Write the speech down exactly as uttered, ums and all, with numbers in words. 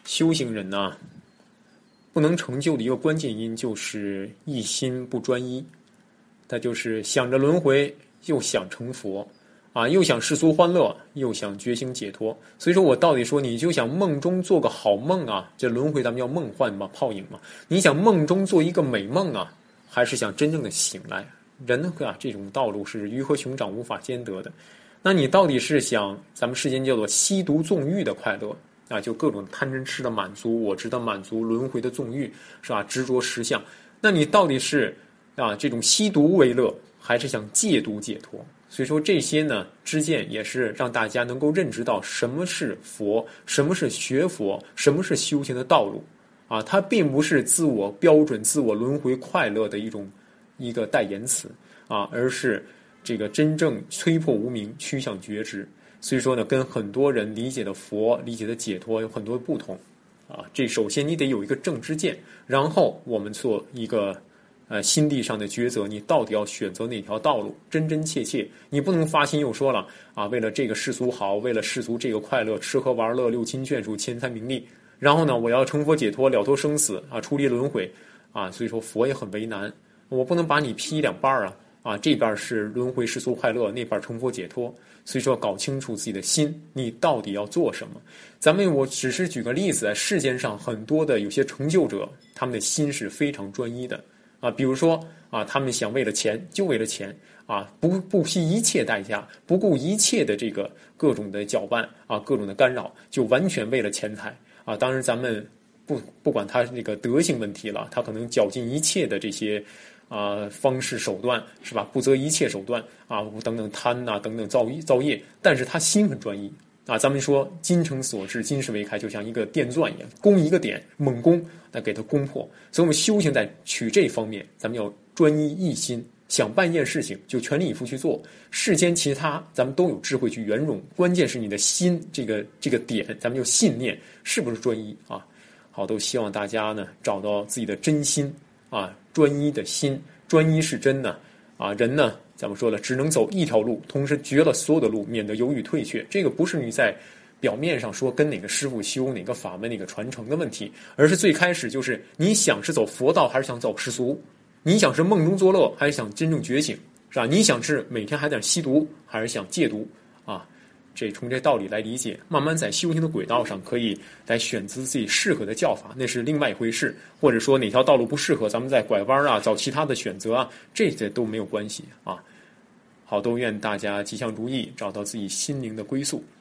修行人呢，不能成就的一个关键因就是一心不专一，他就是想着轮回，又想成佛，啊，又想世俗欢乐，又想觉醒解脱。所以说我到底说，你就想梦中做个好梦啊，这轮回咱们叫梦幻嘛，泡影嘛。你想梦中做一个美梦啊，还是想真正的醒来？人啊，这种道路是鱼和熊掌无法兼得的。那你到底是想咱们世间叫做吸毒纵欲的快乐啊，就各种贪嗔痴的满足，我执的满足，轮回的纵欲，是吧？执着实相。那你到底是啊这种吸毒为乐，还是想戒毒解脱？所以说这些呢知见也是让大家能够认知到什么是佛，什么是学佛，什么是修行的道路啊，它并不是自我标准、自我轮回快乐的一种一个代言词啊，而是这个真正摧破无明，趋向觉知。所以说呢，跟很多人理解的佛、理解的解脱有很多不同啊。这首先你得有一个正知见，然后我们做一个呃心地上的抉择，你到底要选择哪条道路？真真切切，你不能发心又说了啊，为了这个世俗好，为了世俗这个快乐，吃喝玩乐、六亲眷属、钱财名利，然后呢，我要成佛解脱，了脱生死啊，出离轮回啊。所以说佛也很为难，我不能把你劈两半啊。啊，这边是轮回世俗快乐，那边成佛解脱。所以说，搞清楚自己的心，你到底要做什么？咱们我只是举个例子，世间上很多的有些成就者，他们的心是非常专一的啊。比如说啊，他们想为了钱就为了钱啊，不不惜一切代价，不顾一切的这个各种的搅拌啊，各种的干扰，就完全为了钱财啊。当然，咱们不不管他那个德行问题了，他可能绞尽一切的这些。啊，方式手段是吧？不择一切手段啊，等等贪呐、啊，等等造造业，但是他心很专一啊。咱们说精诚所至，金石为开，就像一个电钻一样，攻一个点，猛攻，来给它攻破。所以我们修行在取这方面，咱们要专一一心，想办一件事情就全力以赴去做。世间其他咱们都有智慧去圆融，关键是你的心这个这个点，咱们就信念是不是专一啊？好，都希望大家呢找到自己的真心。啊，专一的心，专一是真呢。啊，人呢，咱们说了，只能走一条路，同时绝了所有的路，免得犹豫退却。这个不是你在表面上说跟哪个师傅修、哪个法门、哪个传承的问题，而是最开始就是你想是走佛道，还是想走世俗？你想是梦中作乐，还是想真正觉醒？是吧？你想是每天还在吸毒，还是想戒毒？啊？这从这道理来理解，慢慢在修行的轨道上可以来选择自己适合的教法，那是另外一回事。或者说哪条道路不适合，咱们再拐弯啊，找其他的选择啊，这些都没有关系啊。好，都愿大家吉祥如意，找到自己心灵的归宿。